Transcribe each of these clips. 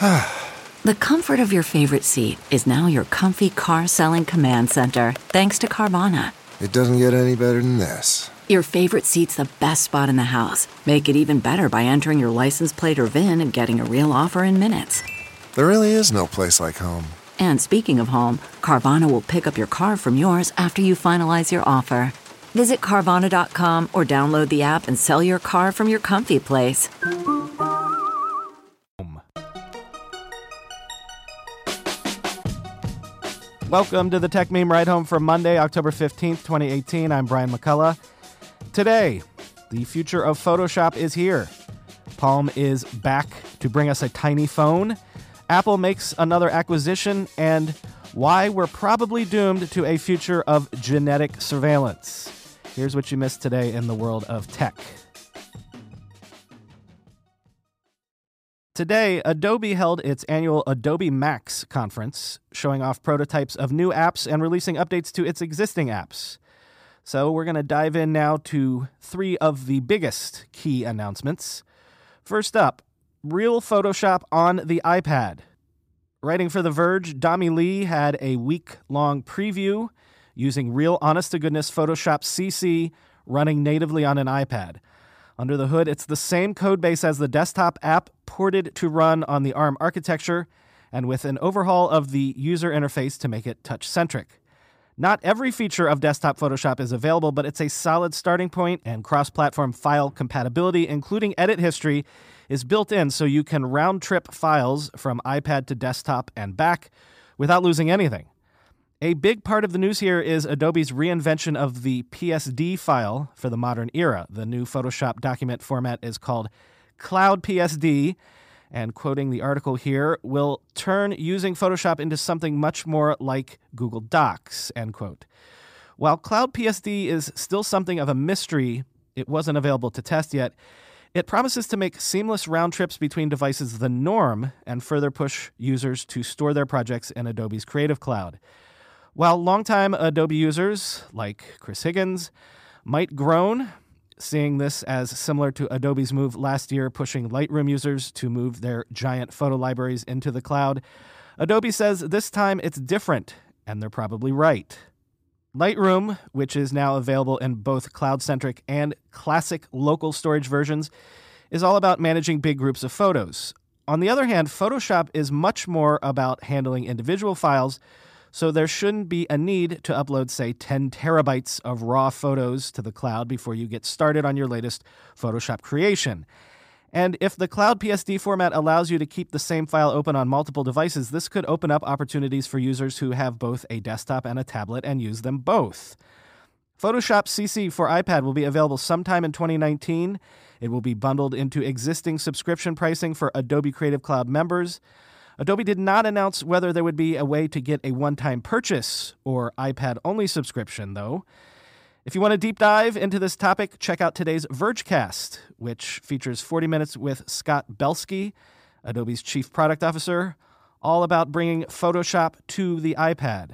The comfort of your favorite seat is now your comfy car selling command center, thanks to Carvana. It doesn't get any better than this. Your favorite seat's the best spot in the house. Make it even better by entering your license plate or VIN and getting a real offer in minutes. There really is no place like home. And speaking of home, Carvana will pick up your car from yours after you finalize your offer. Visit Carvana.com or download the app and sell your car from your comfy place. Welcome to the Tech Meme Ride Home for Monday, October 15th, 2018. I'm Brian McCullough. Today, the future of Photoshop is here. Palm is back to bring us a tiny phone. Apple makes another acquisition, and why we're probably doomed to a future of genetic surveillance. Here's what you missed today in the world of tech. Today, Adobe held its annual Adobe Max conference, showing off prototypes of new apps and releasing updates to its existing apps. So we're going to dive in now to three of the biggest key announcements. First up, Real Photoshop on the iPad. Writing for The Verge, Dami Lee had a week-long preview using real honest-to-goodness Photoshop CC running natively on an iPad. Under the hood, it's the same codebase as the desktop app, ported to run on the ARM architecture, and with an overhaul of the user interface to make it touch-centric. Not every feature of desktop Photoshop is available, but it's a solid starting point, and cross-platform file compatibility, including edit history, is built in so you can round-trip files from iPad to desktop and back without losing anything. A big part of the news here is Adobe's reinvention of the PSD file for the modern era. The new Photoshop document format is called Cloud PSD, and quoting the article here, will turn using Photoshop into something much more like Google Docs, end quote. While Cloud PSD is still something of a mystery, it wasn't available to test yet, it promises to make seamless round trips between devices the norm and further push users to store their projects in Adobe's Creative Cloud. While longtime Adobe users, like Chris Higgins, might groan, seeing this as similar to Adobe's move last year pushing Lightroom users to move their giant photo libraries into the cloud, Adobe says this time it's different, and they're probably right. Lightroom, which is now available in both cloud-centric and classic local storage versions, is all about managing big groups of photos. On the other hand, Photoshop is much more about handling individual files, so there shouldn't be a need to upload, say, 10 terabytes of raw photos to the cloud before you get started on your latest Photoshop creation. And if the Cloud PSD format allows you to keep the same file open on multiple devices, this could open up opportunities for users who have both a desktop and a tablet and use them both. Photoshop CC for iPad will be available sometime in 2019. It will be bundled into existing subscription pricing for Adobe Creative Cloud members. Adobe did not announce whether there would be a way to get a one-time purchase or iPad-only subscription, though. If you want a deep dive into this topic, check out today's Vergecast, which features 40 minutes with Scott Belsky, Adobe's Chief Product Officer, all about bringing Photoshop to the iPad.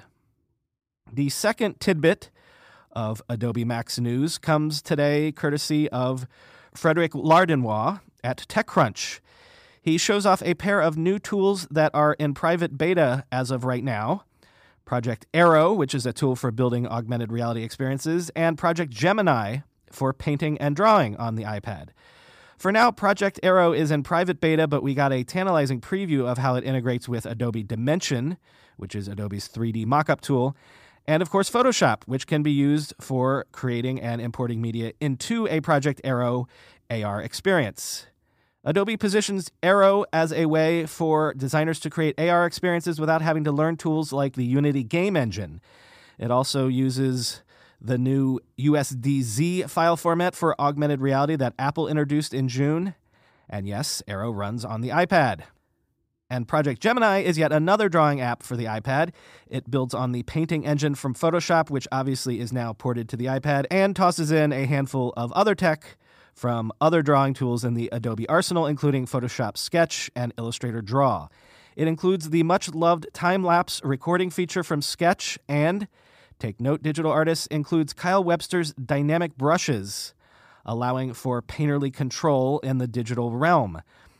The second tidbit of Adobe Max news comes today courtesy of Frederic Lardinois at TechCrunch. He shows off a pair of new tools that are in private beta as of right now. Project Aero, which is a tool for building augmented reality experiences, and Project Gemini for painting and drawing on the iPad. For now, Project Aero is in private beta, but we got a tantalizing preview of how it integrates with Adobe Dimension, which is Adobe's 3D mockup tool, and of course Photoshop, which can be used for creating and importing media into a Project Aero AR experience. Adobe positions Aero as a way for designers to create AR experiences without having to learn tools like the Unity game engine. It also uses the new USDZ file format for augmented reality that Apple introduced in June. And yes, Aero runs on the iPad. And Project Gemini is yet another drawing app for the iPad. It builds on the painting engine from Photoshop, which obviously is now ported to the iPad, and tosses in a handful of other tech from other drawing tools in the Adobe arsenal, including Photoshop Sketch and Illustrator Draw. It includes the much-loved time-lapse recording feature from Sketch and, take note, digital artists, includes Kyle Webster's dynamic brushes, allowing for painterly control in the digital realm.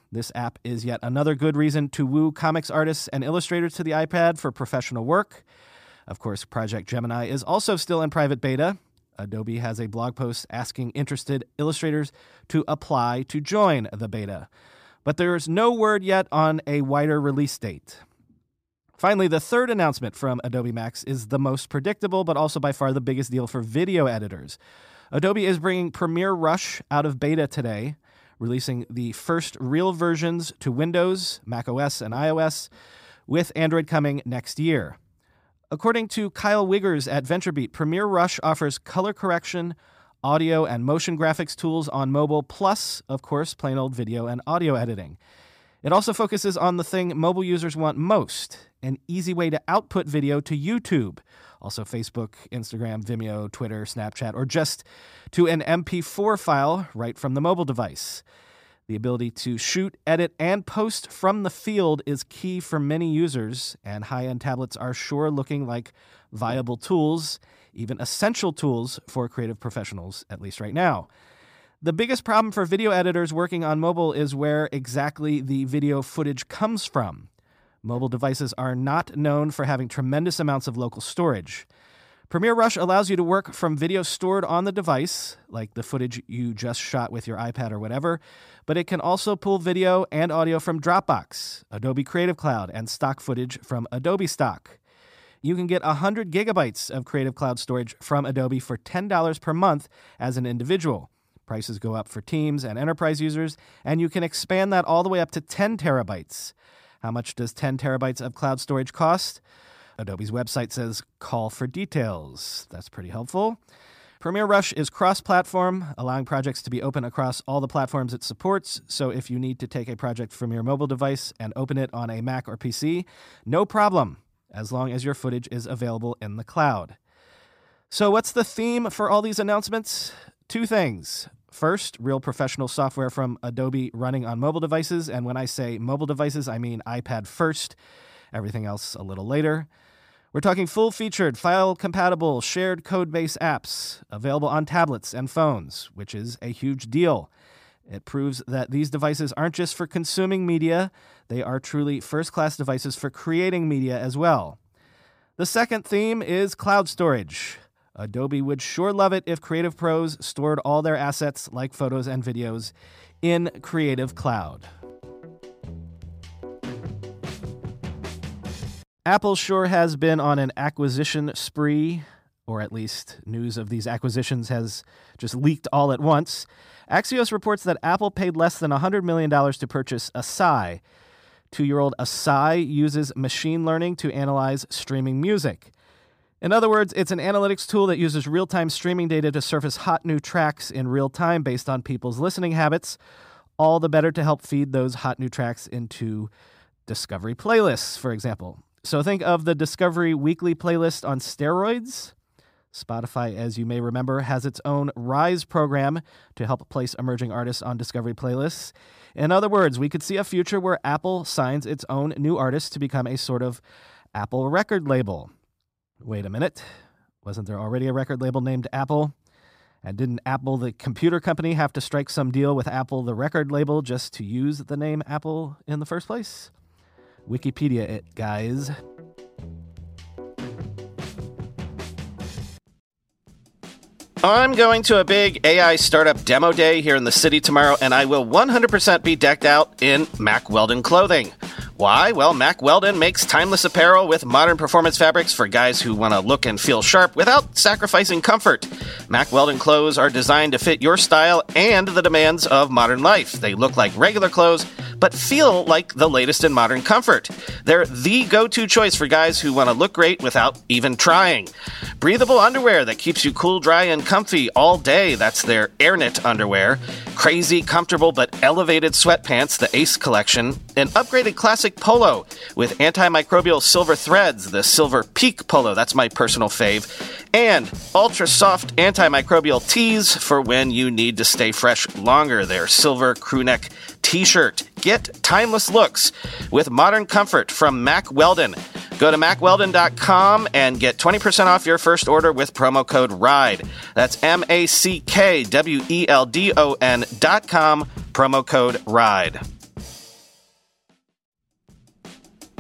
This app is yet another good reason to woo comics artists and illustrators to the iPad for professional work. Of course, Project Gemini is also still in private beta. Adobe has a blog post asking interested illustrators to apply to join the beta. But there's no word yet on a wider release date. Finally, the third announcement from Adobe Max is the most predictable, but also by far the biggest deal for video editors. Adobe is bringing Premiere Rush out of beta today, releasing the first real versions to Windows, macOS, and iOS, with Android coming next year. According to Kyle Wiggers at VentureBeat, Premiere Rush offers color correction, audio, and motion graphics tools on mobile, plus, of course, plain old video and audio editing. It also focuses on the thing mobile users want most, an easy way to output video to YouTube, also Facebook, Instagram, Vimeo, Twitter, Snapchat, or just to an MP4 file right from the mobile device. The ability to shoot, edit, and post from the field is key for many users, and high-end tablets are sure looking like viable tools, even essential tools for creative professionals, at least right now. The biggest problem for video editors working on mobile is where exactly the video footage comes from. Mobile devices are not known for having tremendous amounts of local storage. Premiere Rush allows you to work from video stored on the device, like the footage you just shot with your iPad or whatever, but it can also pull video and audio from Dropbox, Adobe Creative Cloud, and stock footage from Adobe Stock. You can get 100 gigabytes of Creative Cloud storage from Adobe for $10 per month as an individual. Prices go up for teams and enterprise users, and you can expand that all the way up to 10 terabytes. How much does 10 terabytes of cloud storage cost? Adobe's website says, call for details. That's pretty helpful. Premiere Rush is cross-platform, allowing projects to be open across all the platforms it supports. So if you need to take a project from your mobile device and open it on a Mac or PC, no problem, as long as your footage is available in the cloud. So what's the theme for all these announcements? Two things. First, real professional software from Adobe running on mobile devices. And when I say mobile devices, I mean iPad first, everything else a little later. We're talking full-featured, file-compatible, shared code-base apps available on tablets and phones, which is a huge deal. It proves that these devices aren't just for consuming media, they are truly first-class devices for creating media as well. The second theme is cloud storage. Adobe would sure love it if creative pros stored all their assets, like photos and videos, in Creative Cloud. Apple sure has been on an acquisition spree, or at least news of these acquisitions has just leaked all at once. Axios reports that Apple paid less than $100 million to purchase Asaai. 2-year-old Asaai uses machine learning to analyze streaming music. In other words, it's an analytics tool that uses real-time streaming data to surface hot new tracks in real time based on people's listening habits, all the better to help feed those hot new tracks into Discovery playlists, for example. So think of the Discovery Weekly playlist on steroids. Spotify, as you may remember, has its own Rise program to help place emerging artists on Discovery playlists. In other words, we could see a future where Apple signs its own new artists to become a sort of Apple record label. Wait a minute. Wasn't there already a record label named Apple? And didn't Apple, the computer company, have to strike some deal with Apple, the record label, just to use the name Apple in the first place? Wikipedia it, guys. I'm going to a big AI startup demo day here in the city tomorrow, and I will 100% be decked out in Mack Weldon clothing. Why? Well, Mack Weldon makes timeless apparel with modern performance fabrics for guys who want to look and feel sharp without sacrificing comfort. Mack Weldon clothes are designed to fit your style and the demands of modern life. They look like regular clothes, but feel like the latest in modern comfort. They're the go-to choice for guys who want to look great without even trying. Breathable underwear that keeps you cool, dry, and comfy all day. That's their AirKnit underwear. Crazy, comfortable, but elevated sweatpants, the Ace collection. An upgraded classic polo with antimicrobial silver threads, the Silver Peak polo. That's my personal fave. And ultra-soft antimicrobial tees for when you need to stay fresh longer. Their silver crewneck t-shirt. Get timeless looks with modern comfort from Mack Weldon. Go to MackWeldon.com and get 20% off your first order with promo code RIDE. That's MackWeldon.com, promo code RIDE.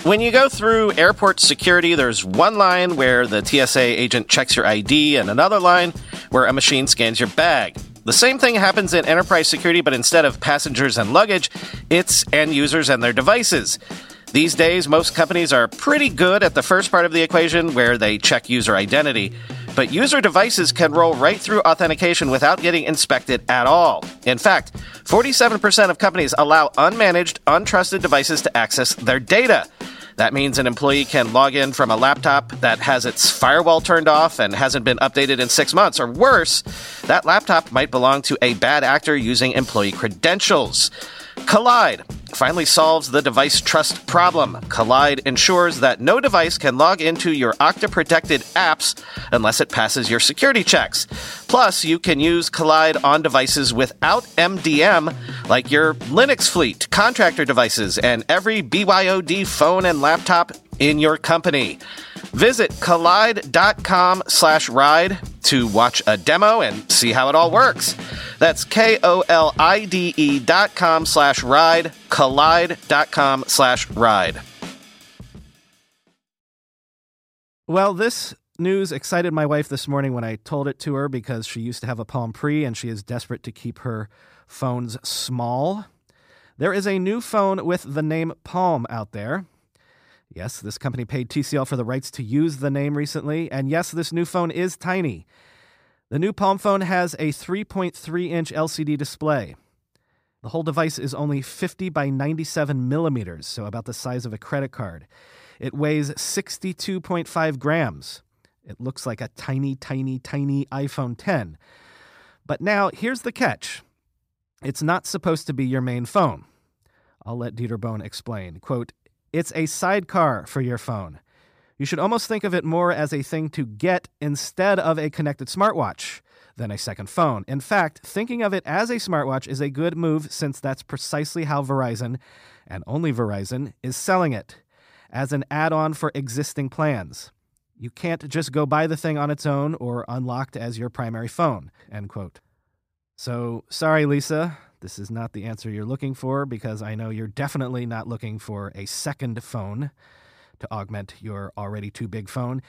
When you go through airport security, there's one line where the TSA agent checks your ID and another line where a machine scans your bag. The same thing happens in enterprise security, but instead of passengers and luggage, it's end users and their devices. These days, most companies are pretty good at the first part of the equation where they check user identity, but user devices can roll right through authentication without getting inspected at all. In fact, 47% of companies allow unmanaged, untrusted devices to access their data. That means an employee can log in from a laptop that has its firewall turned off and hasn't been updated in 6 months. Or worse, that laptop might belong to a bad actor using employee credentials. Kolide finally solves the device trust problem. Kolide ensures that no device can log into your Okta-protected apps unless it passes your security checks. Plus, you can use Kolide on devices without MDM, like your Linux fleet, contractor devices, and every BYOD phone and laptop in your company. Visit kolide.com/ride to watch a demo and see how it all works. That's KOLIDE.com/ride, kolide.com/ride. Well, this news excited my wife this morning when I told it to her because she used to have a Palm Pre and she is desperate to keep her phones small. There is a new phone with the name Palm out there. Yes, this company paid TCL for the rights to use the name recently, and yes, this new phone is tiny. The new Palm phone has a 3.3-inch LCD display. The whole device is only 50 by 97 millimeters, so about the size of a credit card. It weighs 62.5 grams. It looks like a tiny, tiny, tiny iPhone 10. But now, here's the catch. It's not supposed to be your main phone. I'll let Dieter Bohn explain. Quote, "It's a sidecar for your phone. You should almost think of it more as a thing to get instead of a connected smartwatch than a second phone. In fact, thinking of it as a smartwatch is a good move since that's precisely how Verizon, and only Verizon, is selling it, as an add-on for existing plans. You can't just go buy the thing on its own or unlocked as your primary phone," end quote. So, sorry, Lisa. This is not the answer you're looking for because I know you're definitely not looking for a second phone to augment your already too big phone.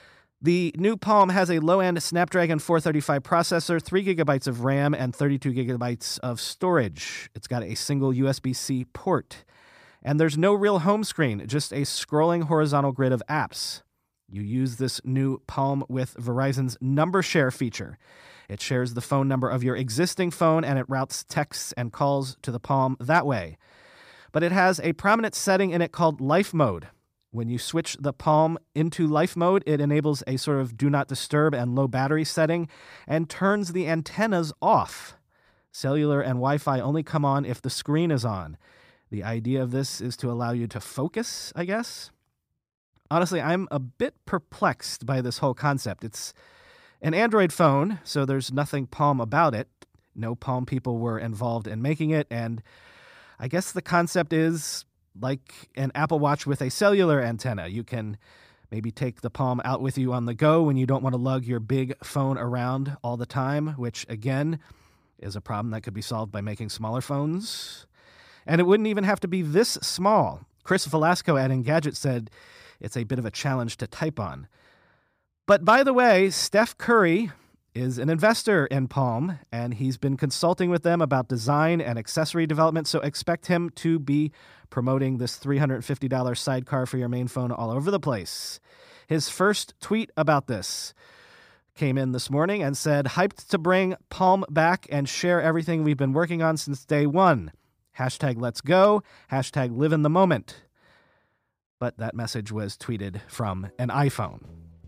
The new Palm has a low-end Snapdragon 435 processor, 3 gigabytes of RAM, and 32 gigabytes of storage. It's got a single USB-C port. And there's no real home screen, just a scrolling horizontal grid of apps. You use this new Palm with Verizon's Number Share feature. It shares the phone number of your existing phone, and it routes texts and calls to the Palm that way. But it has a prominent setting in it called Life Mode. When you switch the Palm into Life Mode, it enables a sort of do not disturb and low battery setting and turns the antennas off. Cellular and Wi-Fi only come on if the screen is on. The idea of this is to allow you to focus, I guess. Honestly, I'm a bit perplexed by this whole concept. It's an Android phone, so there's nothing Palm about it. No Palm people were involved in making it, and I guess the concept is like an Apple Watch with a cellular antenna. You can maybe take the Palm out with you on the go when you don't want to lug your big phone around all the time, which, again, is a problem that could be solved by making smaller phones. And it wouldn't even have to be this small. Chris Velasco at Engadget said it's a bit of a challenge to type on. But by the way, Steph Curry is an investor in Palm, and he's been consulting with them about design and accessory development, so expect him to be promoting this $350 sidecar for your main phone all over the place. His first tweet about this came in this morning and said, "Hyped to bring Palm back and share everything we've been working on since day one. Hashtag let's go, hashtag live in the moment." But that message was tweeted from an iPhone.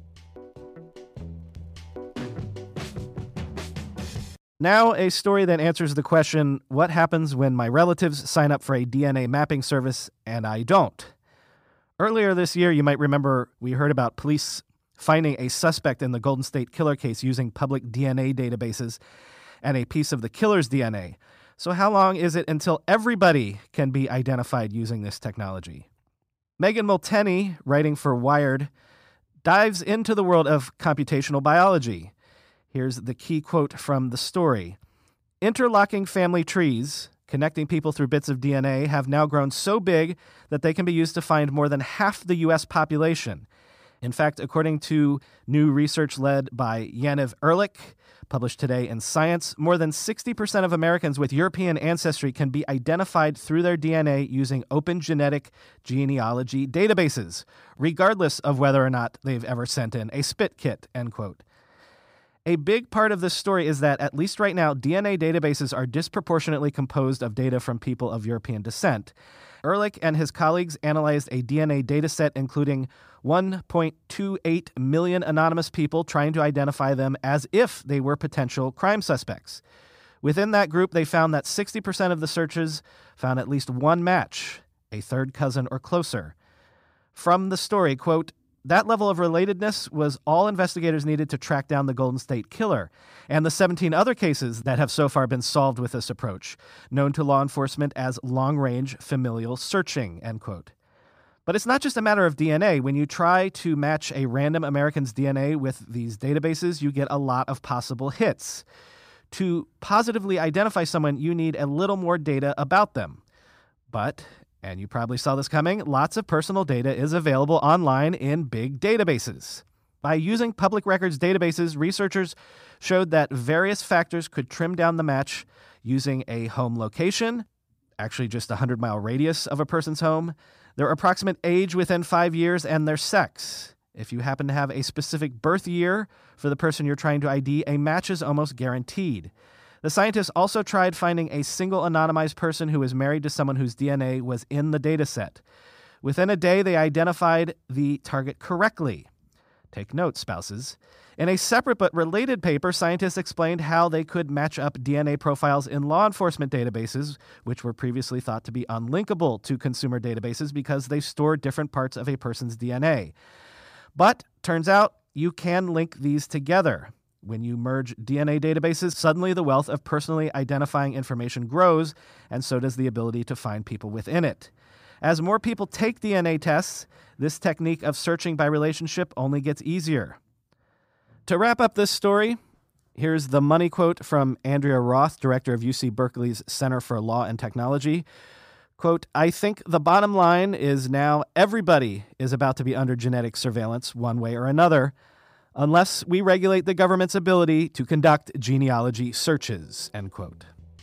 Now, a story that answers the question, what happens when my relatives sign up for a DNA mapping service and I don't? Earlier this year, you might remember we heard about police finding a suspect in the Golden State Killer case using public DNA databases and a piece of the killer's DNA. So how long is it until everybody can be identified using this technology? Megan Multeney, writing for Wired, dives into the world of computational biology. Here's the key quote from the story. "Interlocking family trees, connecting people through bits of DNA, have now grown so big that they can be used to find more than half the U.S. population. In fact, according to new research led by Yaniv Ehrlich, published today in Science, more than 60% of Americans with European ancestry can be identified through their DNA using open genetic genealogy databases, regardless of whether or not they've ever sent in a spit kit, end quote. A big part of this story is that, at least right now, DNA databases are disproportionately composed of data from people of European descent. Ehrlich and his colleagues analyzed a DNA dataset including 1.28 million anonymous people, trying to identify them as if they were potential crime suspects. Within that group, they found that 60% of the searches found at least one match, a third cousin or closer. From the story, quote, "That level of relatedness was all investigators needed to track down the Golden State Killer, and the 17 other cases that have so far been solved with this approach, known to law enforcement as long-range familial searching," end quote. But it's not just a matter of DNA. When you try to match a random American's DNA with these databases, you get a lot of possible hits. To positively identify someone, you need a little more data about them. But, and you probably saw this coming, lots of personal data is available online in big databases. By using public records databases, researchers showed that various factors could trim down the match using a home location, actually just a 100-mile radius of a person's home, their approximate age within 5 years, and their sex. If you happen to have a specific birth year for the person you're trying to ID, a match is almost guaranteed. The scientists also tried finding a single anonymized person who was married to someone whose DNA was in the dataset. Within a day, they identified the target correctly. Take note, spouses. In a separate but related paper, scientists explained how they could match up DNA profiles in law enforcement databases, which were previously thought to be unlinkable to consumer databases because they store different parts of a person's DNA. But turns out you can link these together. When you merge DNA databases, suddenly the wealth of personally identifying information grows, and so does the ability to find people within it. As more people take DNA tests, this technique of searching by relationship only gets easier. To wrap up this story, here's the money quote from Andrea Roth, director of UC Berkeley's Center for Law and Technology. Quote, "I think the bottom line is now everybody is about to be under genetic surveillance one way or another, unless we regulate the government's ability to conduct genealogy searches," end quote.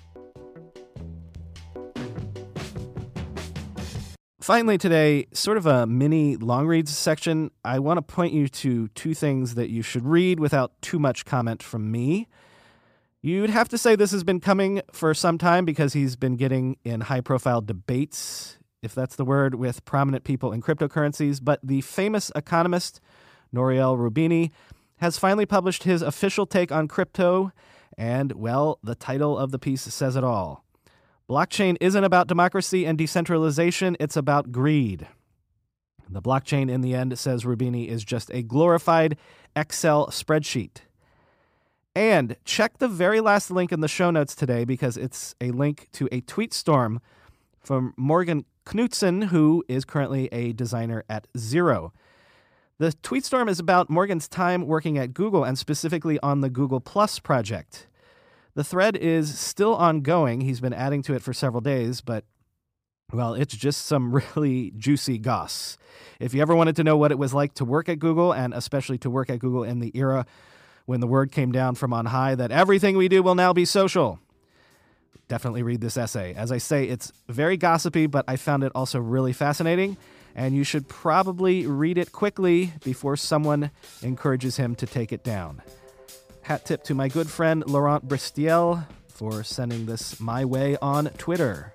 Finally today, sort of a mini long reads section, I want to point you to two things that you should read without too much comment from me. You'd have to say this has been coming for some time because he's been getting in high-profile debates, if that's the word, with prominent people in cryptocurrencies. But the famous economist, Nouriel Roubini, has finally published his official take on crypto, and, well, the title of the piece says it all. Blockchain isn't about democracy and decentralization, it's about greed. The blockchain, in the end, says Roubini, is just a glorified Excel spreadsheet. And check the very last link in the show notes today because it's a link to a tweet storm from Morgan Knudsen, who is currently a designer at Zero. The tweet storm is about Morgan's time working at Google and specifically on the Google Plus project. The thread is still ongoing. He's been adding to it for several days, but, well, it's just some really juicy goss. If you ever wanted to know what it was like to work at Google, and especially to work at Google in the era when the word came down from on high that everything we do will now be social, definitely read this essay. As I say, it's very gossipy, but I found it also really fascinating, and you should probably read it quickly before someone encourages him to take it down. Hat tip to my good friend Laurent Bristiel for sending this my way on Twitter.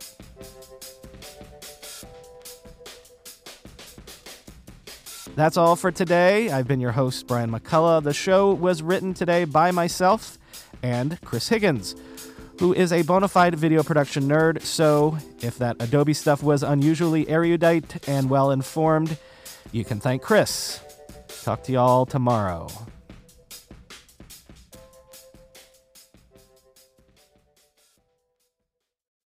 That's all for today. I've been your host, Brian McCullough. The show was written today by myself and Chris Higgins, who is a bona fide video production nerd. So if that Adobe stuff was unusually erudite and well-informed, you can thank Chris. Talk to y'all tomorrow.